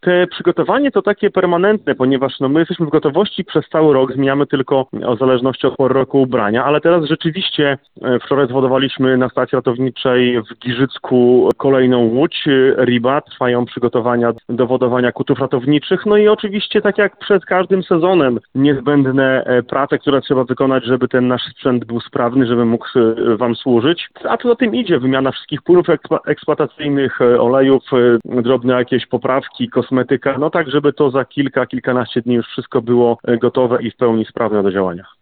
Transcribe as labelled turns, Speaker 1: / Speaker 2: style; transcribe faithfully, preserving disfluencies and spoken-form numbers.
Speaker 1: Te przygotowanie to takie permanentne, ponieważ no, my jesteśmy w gotowości przez cały rok, zmieniamy tylko o zależności od pory roku ubrania, ale teraz rzeczywiście e, wczoraj zwodowaliśmy na stacji ratowniczej w Giżycku kolejną łódź Riba, trwają przygotowania do wodowania kutów ratowniczych, no i oczywiście tak jak przed każdym sezonem niezbędne e, prace, które trzeba wykonać, żeby ten nasz sprzęt był sprawny, żeby mógł e, Wam służyć, a co za tym idzie, wymiana wszystkich płynów eksplo- eksploatacyjnych, e, olejów, e, drobne jakieś poprawki, kosmetyka, no tak, żeby to za kilka, kilkanaście dni już wszystko było gotowe i w pełni sprawne do działania.